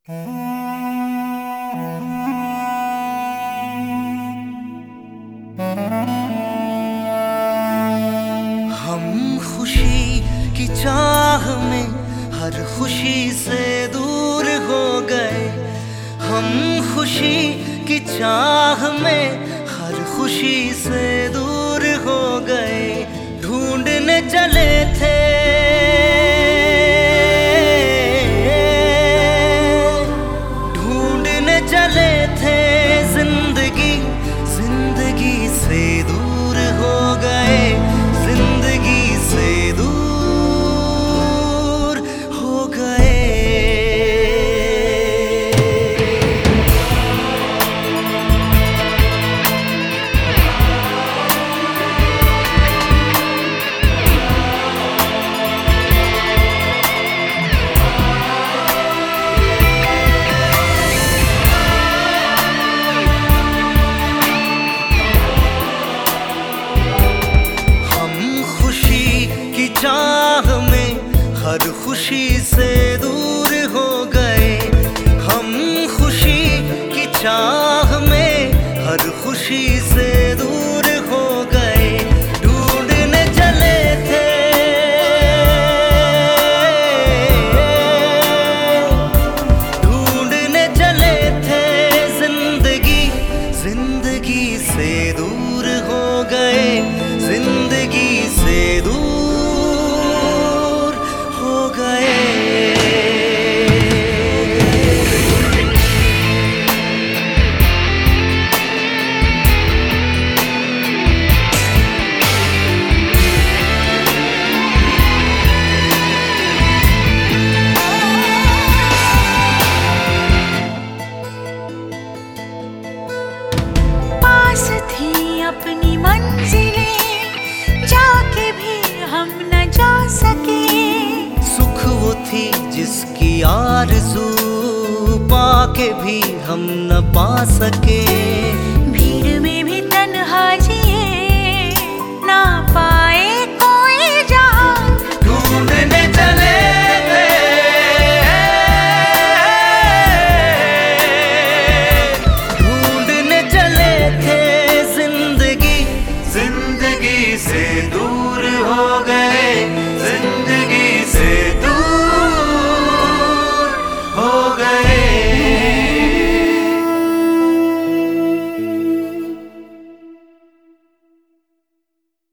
हम खुशी की चाह में हर खुशी से दूर हो गए। हम खुशी की चाह में हर खुशी से दूर हो गए। ढूंढने चले थे जिंदगी जिंदगी से दूर हो गए। जिंदगी से दूर हो गए। चाह में हर खुशी से दूर हो गए। हम खुशी की चाह में हर खुशी से दूर हो गए। ढूंढने चले थे जिंदगी जिंदगी से दूर हो गए। जिंदगी से दूर थी अपनी मंजिलें, जाके भी हम न जा सके। सुख वो थी जिसकी आरज़ू, पाके भी हम न पा सके।